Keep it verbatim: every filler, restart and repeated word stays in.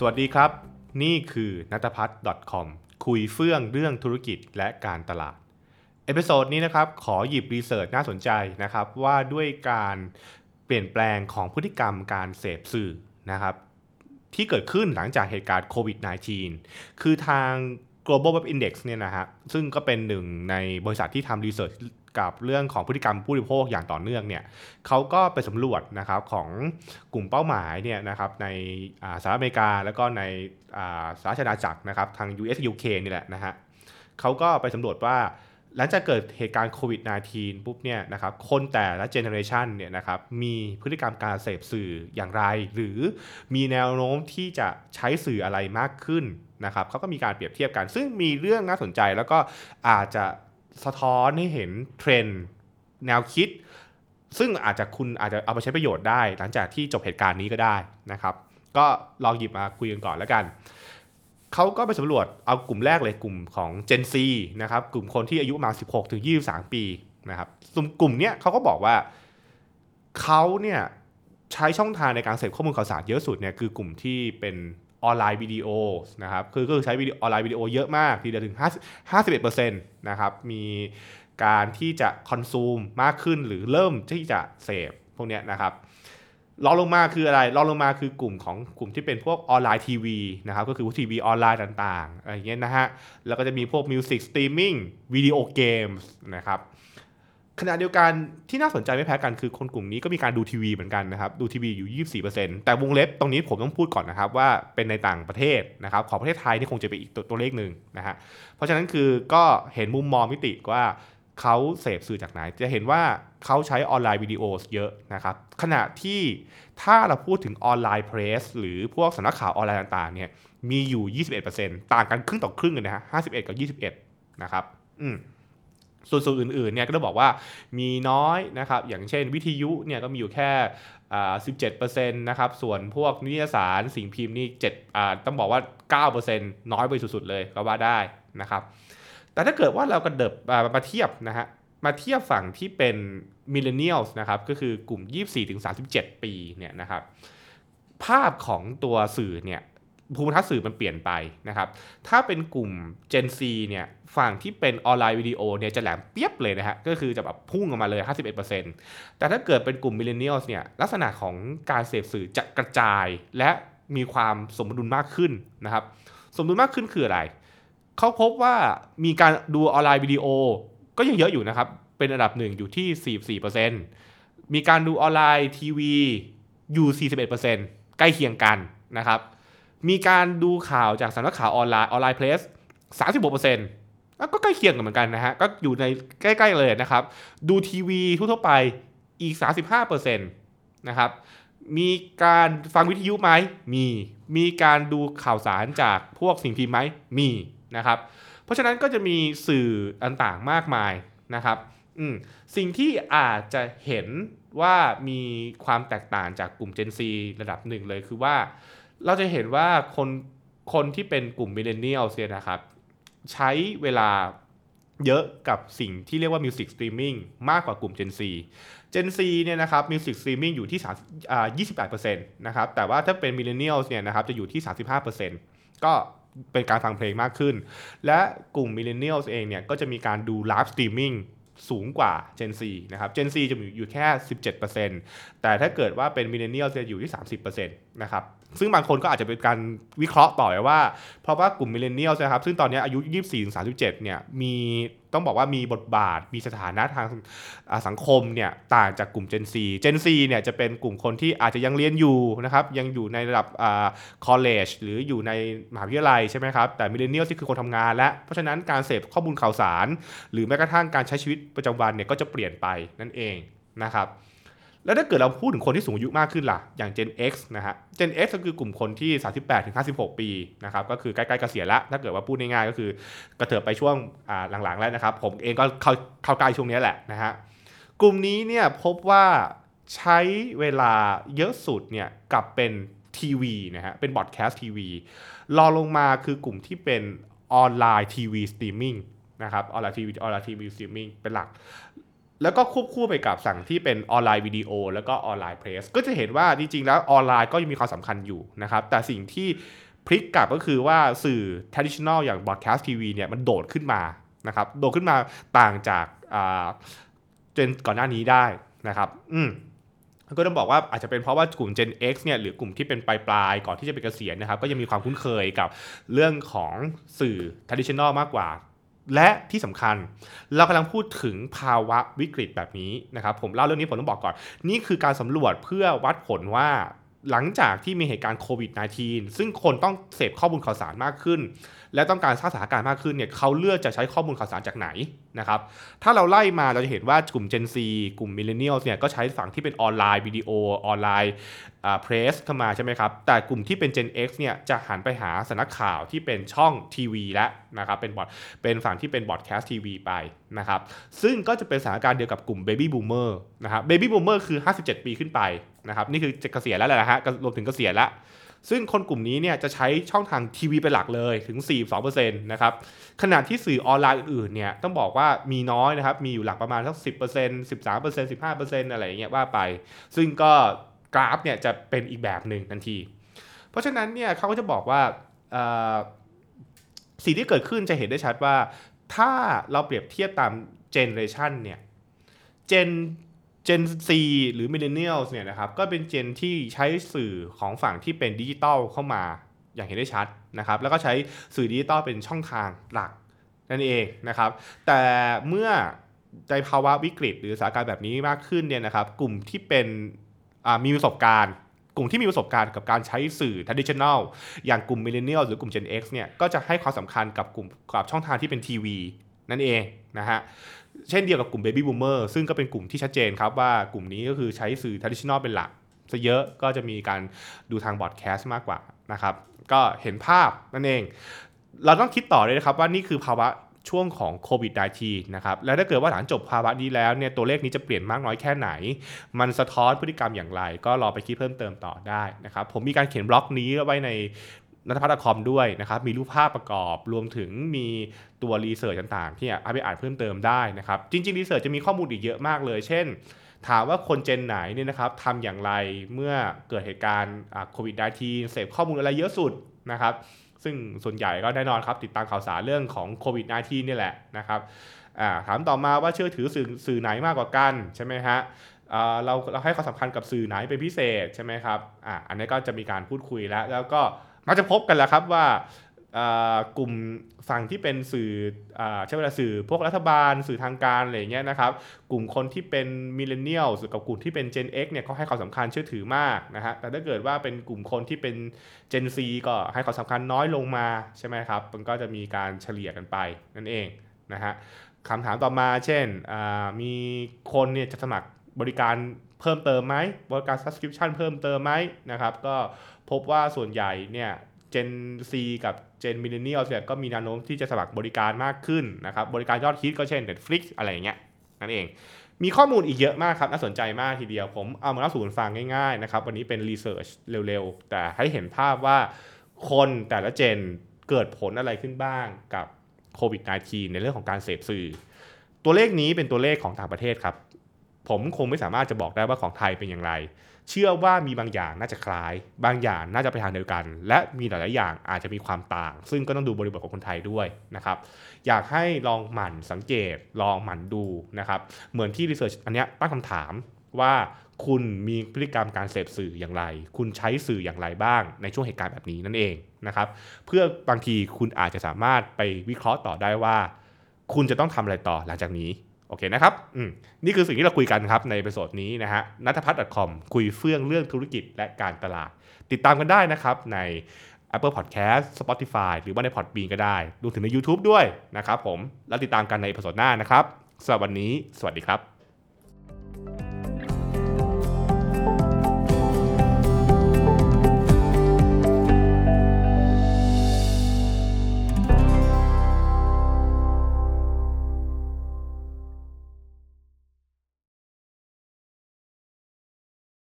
สวัสดีครับนี่คือนัทพัฒน์ .com คุยเฟื่องเรื่องธุรกิจและการตลาดเอพิโซดนี้นะครับขอหยิบรีเสิร์ชน่าสนใจนะครับว่าด้วยการเปลี่ยนแปลงของพฤติกรรมการเสพสื่อนะครับที่เกิดขึ้นหลังจากเหตุการณ์โควิด สิบเก้า คือทาง Global Web Index เนี่ยนะฮะซึ่งก็เป็นหนึ่งในบริษัทที่ทำรีเสิร์ชกับเรื่องของพฤติกรรมผู้บริโภคอย่างต่อเนื่องเนี่ยเขาก็ไปสำรวจนะครับของกลุ่มเป้าหมายเนี่ยนะครับในสหรัฐอเมริกาแล้วก็ในสหราชอาณาจักรนะครับทาง ยู เอส ยู เค นี่แหละนะฮะเขาก็ไปสำรวจว่าหลังจากเกิดเหตุการณ์โควิด สิบเก้า ปุ๊บเนี่ยนะครับคนแต่ละเจเนอเรชันเนี่ยนะครับมีพฤติกรรมการเสพสื่ออย่างไรหรือมีแนวโน้มที่จะใช้สื่ออะไรมากขึ้นนะครับเขาก็มีการเปรียบเทียบกันซึ่งมีเรื่องน่าสนใจแล้วก็อาจจะสะท้อนให้เห็นเทรนด์แนวคิดซึ่งอาจจะคุณอาจจะเอาไปใช้ประโยชน์ได้หลังจากที่จบเหตุการณ์นี้ก็ได้นะครับก็ลองหยิบมาคุยกันก่อนแล้วกันเขาก็ไปสำรวจเอากลุ่มแรกเลยกลุ่มของ Gen Z นะครับกลุ่มคนที่อายุประมาณสิบหกถึงยี่สิบสามปีนะครับกลุ่มเนี้ยเขาก็บอกว่าเขาเนี่ยใช้ช่องทางในการเสพข้อมูลข่าวสารเยอะสุดเนี่ยคือกลุ่มที่เป็นออนไลน์วิดีโอนะครับคือก็คือใช้วิดีโอออนไลน์วิดีโอเยอะมากทีเดียวถึงห้าสิบเอ็ดเปอร์เซ็นต์นะครับมีการที่จะคอนซูมมากขึ้นหรือเริ่มที่จะเสพพวกเนี้ยนะครับรองลงมาคืออะไรรองลงมาคือกลุ่มของกลุ่มที่เป็นพวกออนไลน์ทีวีนะครับก็คือทีวีออนไลน์ต่างๆอะไรอย่างเงี้ยนะฮะแล้วก็จะมีพวกมิวสิกสตรีมมิ่งวิดีโอเกมส์นะครับขณะเดียวกันที่น่าสนใจไม่แพ้กันคือคนกลุ่มนี้ก็มีการดูทีวีเหมือนกันนะครับดูทีวีอยู่ ยี่สิบสี่เปอร์เซ็นต์ แต่วงเล็บตรงนี้ผมต้องพูดก่อนนะครับว่าเป็นในต่างประเทศนะครับของประเทศไทยนี่คงจะเป็นอีกตัวตัวเลขนึงนะฮะเพราะฉะนั้นคือก็เห็นมุมมองมิติว่าเขาเสพสื่อจากไหนจะเห็นว่าเขาใช้ออนไลน์วิดีโอเยอะนะครับขณะที่ถ้าเราพูดถึงออนไลน์เพรสหรือพวกสำนักข่าวออนไลน์ต่างๆเนี่ยมีอยู่ ยี่สิบเอ็ดเปอร์เซ็นต์ ต่างกันครึ่งต่อครึ่งเลยนะฮะห้าสิบเอ็ดกับยี่สิบเอ็ดนะครับอืมส่วนส่วนอื่นๆเนี่ยก็ต้องบอกว่ามีน้อยนะครับอย่างเช่นวิทยุเนี่ยก็มีอยู่แค่อ่า สิบเจ็ดเปอร์เซ็นต์ นะครับส่วนพวกนิตยสารสิ่งพิมพ์นี่เจ็ดอ่าต้องบอกว่า เก้าเปอร์เซ็นต์ น้อยไปสุดๆเลยก็ว่าได้นะครับแต่ถ้าเกิดว่าเรากระเดิบมาเทียบนะฮะมาเทียบฝั่งที่เป็นมิลเลนเนียลส์นะครับก็คือกลุ่ม ยี่สิบสี่ถึงสามสิบเจ็ด ปีเนี่ยนะครับภาพของตัวสื่อเนี่ยภูมิทัศน์สื่อมันเปลี่ยนไปนะครับถ้าเป็นกลุ่ม Gen Z เนี่ยฝั่งที่เป็นออนไลน์วิดีโอเนี่ยจะแหลมเปียบเลยนะฮะก็คือจะแบบพุ่งออกมาเลย ห้าสิบเอ็ดเปอร์เซ็นต์ แต่ถ้าเกิดเป็นกลุ่ม Millennials เนี่ยลักษณะของการเสพสื่อจะกระจายและมีความสมดุลมากขึ้นนะครับสมดุลมากขึ้นคืออะไรเขาพบว่ามีการดูออนไลน์วิดีโอก็ยังเยอะอยู่นะครับเป็นอันดับหนึ่งอยู่ที่ สี่สิบสี่เปอร์เซ็นต์ มีการดูออนไลน์ทีวีอยู่ สี่สิบเอ็ดเปอร์เซ็นต์ ใกล้เคียงกันนะครับมีการดูข่าวจากสำนักข่าวออนไลน์ออนไลน์เพลส สามสิบหกเปอร์เซ็นต์ ก็ใกล้เคียงกันเหมือนกันนะฮะก็อยู่ในใกล้ๆเลยนะครับดูทีวีทั่วๆไปอีก สามสิบห้าเปอร์เซ็นต์ นะครับมีการฟังวิทยุไหมมีมีการดูข่าวสารจากพวกสิ่งพิมพ์ไหมมีนะครับเพราะฉะนั้นก็จะมีสื่อต่างๆมากมายนะครับอืมสิ่งที่อาจจะเห็นว่ามีความแตกต่างจากกลุ่ม Gen Z ระดับหนึ่งเลยคือว่าเราจะเห็นว่าคนคนที่เป็นกลุ่ม Millennials เนี่ยนะครับใช้เวลาเยอะกับสิ่งที่เรียกว่า Music Streaming มากกว่ากลุ่ม Gen Z Gen Z เนี่ยนะครับ Music Streaming อยู่ที่อ่า ยี่สิบแปดเปอร์เซ็นต์ นะครับแต่ว่าถ้าเป็น Millennials เนี่ยนะครับจะอยู่ที่ สามสิบห้าเปอร์เซ็นต์ ก็เป็นการฟังเพลงมากขึ้นและกลุ่ม Millennials เองเนี่ยก็จะมีการดู Live Streaming สูงกว่า Gen Z นะครับ Gen Z จะอยู่แค่ สิบเจ็ดเปอร์เซ็นต์ แต่ถ้าเกิดว่าเป็น Millennials จะอยู่ที่ สามสิบเปอร์เซ็นต์ นะครับซึ่งบางคนก็อาจจะเป็นการวิเคราะห์ต่อไปว่าเพราะว่ากลุ่ม Millennials นะครับซึ่งตอนนี้อายุ ยี่สิบสี่ถึงสามสิบเจ็ด เนี่ยมีต้องบอกว่ามีบทบาทมีสถานะทางสังคมเนี่ยต่างจากกลุ่ม Gen Z Gen Z เนี่ยจะเป็นกลุ่มคนที่อาจจะยังเรียนอยู่นะครับยังอยู่ในระดับอ่า college หรืออยู่ในมหาวิทยาลัยใช่ไหมครับแต่ Millennials ที่คือคนทำงานและเพราะฉะนั้นการเสพข้อมูลข่าวสารหรือแม้กระทั่งการใช้ชีวิตประจำวันเนี่ยก็จะเปลี่ยนไปนั่นเองนะครับแล้วถ้าเกิดเราพูดถึงคนที่สูงอายุมากขึ้นล่ะอย่าง Gen X นะฮะ Gen X ก็คือกลุ่มคนที่ สามสิบแปดถึงห้าสิบหก ปีนะครับก็คือใกล้ๆเกษียณแล้วถ้าเกิดว่าพูดง่ายๆก็คือกระเถิบไปช่วงอ่าหลังๆแล้วนะครับผมเองก็เข้าเข้าใกล้ช่วงนี้แหละนะฮะกลุ่มนี้เนี่ยพบว่าใช้เวลาเยอะสุดเนี่ยกับเป็นทีวีนะฮะเป็นบอดแคสต์ทีวีรองลงมาคือกลุ่มที่เป็นออนไลน์ทีวีสตรีมมิ่งนะครับออนไลน์ทีวีออนไลน์ทีวีสตรีมมิ่งเป็นหลักแล้วก็ควบคู่ไปกับสั่งที่เป็นออนไลน์วิดีโอแล้วก็ออนไลน์เพรสก็จะเห็นว่าจริงๆแล้วออนไลน์ก็ยังมีความสำคัญอยู่นะครับแต่สิ่งที่พลิกกลับก็คือว่าสื่อ traditional อย่าง broadcast ที วี เนี่ยมันโดดขึ้นมานะครับโดดขึ้นมาต่างจากเจนก่อนหน้านี้ได้นะครับอืมก็ต้องบอกว่าอาจจะเป็นเพราะว่ากลุ่ม Gen X เนี่ยหรือกลุ่มที่เป็นปลายๆก่อนที่จะเป็นเกษียณนะครับก็ยังมีความคุ้นเคยกับเรื่องของสื่อ traditional มากกว่าและที่สำคัญเรากำลังพูดถึงภาวะวิกฤตแบบนี้นะครับผมเล่าเรื่องนี้ผมต้องบอกก่อนนี่คือการสำรวจเพื่อวัดผลว่าหลังจากที่มีเหตุการณ์โควิด สิบเก้า ซึ่งคนต้องเสพข้อมูลข่าวสารมากขึ้นและต้องการสร้างสถานการณ์มากขึ้นเนี่ยเขาเลือกจะใช้ข้อมูลข่าวสารจากไหนนะครับถ้าเราไล่มาเราจะเห็นว่ากลุ่ม Gen Z กลุ่ม Millennials เนี่ยก็ใช้ฝั่งที่เป็นออนไลน์วิดีโอออนไลน์อ่าเพรสเข้ามาใช่ไหมครับแต่กลุ่มที่เป็น Gen X เนี่ยจะหันไปหาสำนักข่าวที่เป็นช่องทีวีแล้วนะครับเป็นบอดเป็นฝั่งที่เป็นบอดแคสต์ทีวีไปนะครับซึ่งก็จะเป็นสถานการณ์เดียวกับกลุ่ม Baby Boomer นะครับ Baby Boomer คือห้าสิบเจ็ดปีขึ้นไปนะครับนี่คือจะเกษียณแล้วแหละฮะรวมถึงเกษียณแล้วซึ่งคนกลุ่มนี้เนี่ยจะใช้ช่องทางทีวีเป็นหลักเลยถึง สี่สิบสองเปอร์เซ็นต์ นะครับขณะที่สื่อออนไลน์อื่นๆเนี่ยต้องบอกว่ามีน้อยนะครับมีอยู่หลักประมาณสัก สิบเปอร์เซ็นต์ สิบสามเปอร์เซ็นต์ สิบห้าเปอร์เซ็นต์ อะไรอย่างเงี้ยว่าไปซึ่งก็กราฟเนี่ยจะเป็นอีกแบบหนึ่งทันทีเพราะฉะนั้นเนี่ยเขาก็จะบอกว่าสิ่งที่เกิดขึ้นจะเห็นได้ชัดว่าถ้าเราเปรียบเทียบตามเจเนอเรชันเนี่ยเจนGen Z หรือ Millennials เนี่ยนะครับก็เป็นเจนที่ใช้สื่อของฝั่งที่เป็นดิจิตอลเข้ามาอย่างเห็นได้ชัดนะครับแล้วก็ใช้สื่อดิจิตอลเป็นช่องทางหลักนั่นเองนะครับแต่เมื่อในภาวะวิกฤตหรือสถานการณ์แบบนี้มากขึ้นเนี่ยนะครับกลุ่มที่เป็นมีประสบการณ์กลุ่มที่มีประสบการณ์กับการใช้สื่อ traditional อย่างกลุ่ม Millennials หรือกลุ่ม Gen X เนี่ยก็จะให้ความสำคัญกับกลุ่มกับช่องทางที่เป็นทีวีนั่นเองนะฮะเช่นเดียวกับกลุ่ม Baby Boomer ซึ่งก็เป็นกลุ่มที่ชัดเจนครับว่ากลุ่มนี้ก็คือใช้สื่อ traditional เป็นหลักซะเยอะก็จะมีการดูทางบอดแคสต์มากกว่านะครับก็เห็นภาพนั่นเองเราต้องคิดต่อเลยนะครับว่านี่คือภาวะช่วงของโควิด สิบเก้า นะครับแล้วถ้าเกิดว่าหลังจบภาวะนี้แล้วเนี่ยตัวเลขนี้จะเปลี่ยนมากน้อยแค่ไหนมันสะท้อนพฤติกรรมอย่างไรก็รอไปคิดเพิ่มเติมต่อได้นะครับผมมีการเขียนบล็อกนี้ไว้ในนัทพัฒน์ .com ด้วยนะครับมีรูปภาพประกอบรวมถึงมีตัวรีเสิร์ชต่างๆที่เอาไปอ่านเพิ่มเติมได้นะครับจริงๆรีเสิร์ชจะมีข้อมูลอีกเยอะมากเลยเช่นถามว่าคนเจนไหนเนี่ยนะครับทำอย่างไรเมื่อเกิดเหตุการณ์โควิด สิบเก้า เสพข้อมูลอะไรเยอะสุดนะครับซึ่งส่วนใหญ่ก็แน่นอนครับติดตามข่าวสารเรื่องของโควิด สิบเก้า นี่แหละนะครับถามต่อมาว่าเชื่อถือสื่อสื่อไหนมากกว่ากันใช่ไหมฮะเราเราให้ความสำคัญกับสื่อไหนเป็นพิเศษใช่ไหมครับ อ, อันนี้ก็จะมีการพูดคุยแล้วแล้วก็มักจะพบกันแล้วครับว่ากลุ่มฝั่งที่เป็นสื่อใช่ไหมล่ะสื่อพวกรัฐบาลสื่อทางการอะไรเงี้ยนะครับกลุ่มคนที่เป็นมิลเลนเนียลกับกลุ่มที่เป็น Gen X เนี่ยเขาให้ความสำคัญเชื่อถือมากนะฮะแต่ถ้าเกิดว่าเป็นกลุ่มคนที่เป็น Gen Z ก็ให้ความสำคัญน้อยลงมาใช่ไหมครับมันก็จะมีการเฉลี่ยกันไปนั่นเองนะฮะคำถามต่อมาเช่นมีคนเนี่ยจะสมัครบริการเพิ่มเติมไหมบริการ subscription เพิ่มเติมไหมนะครับก็พบว่าส่วนใหญ่เนี่ย Gen Z กับ Gen Millennials เนี่ยก็มีแนวโน้มที่จะสมัครบริการมากขึ้นนะครับบริการยอดฮิตก็เช่น Netflix อะไรอย่างเงี้ยนั่นเองมีข้อมูลอีกเยอะมากครับน่าสนใจมากทีเดียวผมเอามาเล่าสู่กันฟังง่ายๆนะครับวันนี้เป็นรีเสิร์ชเร็วๆแต่ให้เห็นภาพว่าคนแต่ละเจนเกิดผลอะไรขึ้นบ้างกับโควิด สิบเก้า ในเรื่องของการเสพสื่อตัวเลขนี้เป็นตัวเลขของต่างประเทศครับผมคงไม่สามารถจะบอกได้ว่าของไทยเป็นอย่างไรเชื่อว่ามีบางอย่างน่าจะคล้ายบางอย่างน่าจะไปทางเดียวกันและมีหลายๆอย่างอาจจะมีความต่างซึ่งก็ต้องดูบริบทของคนไทยด้วยนะครับอยากให้ลองหมั่นสังเกตลองหมั่นดูนะครับเหมือนที่รีเสิร์ชอันนี้ตั้งคำถามว่าคุณมีพฤติกรรมการเสพสื่ออย่างไรคุณใช้สื่ออย่างไรบ้างในช่วงเหตุการณ์แบบนี้นั่นเองนะครับเพื่อบางทีคุณอาจจะสามารถไปวิเคราะห์ต่อได้ว่าคุณจะต้องทำอะไรต่อหลังจากนี้โอเคนะครับอืมนี่คือสิ่งที่เราคุยกันครับในเอพิโซดนี้นะฮะนัทพัฒน์ .com คุยเฟื่องเรื่องธุรกิจและการตลาดติดตามกันได้นะครับใน Apple Podcast Spotify หรือว่าใน Podbean ก็ได้รวมถึงใน YouTube ด้วยนะครับผมแล้วติดตามกันในเอพิโซดหน้านะครับสำหรับวันนี้สวัสดีครับ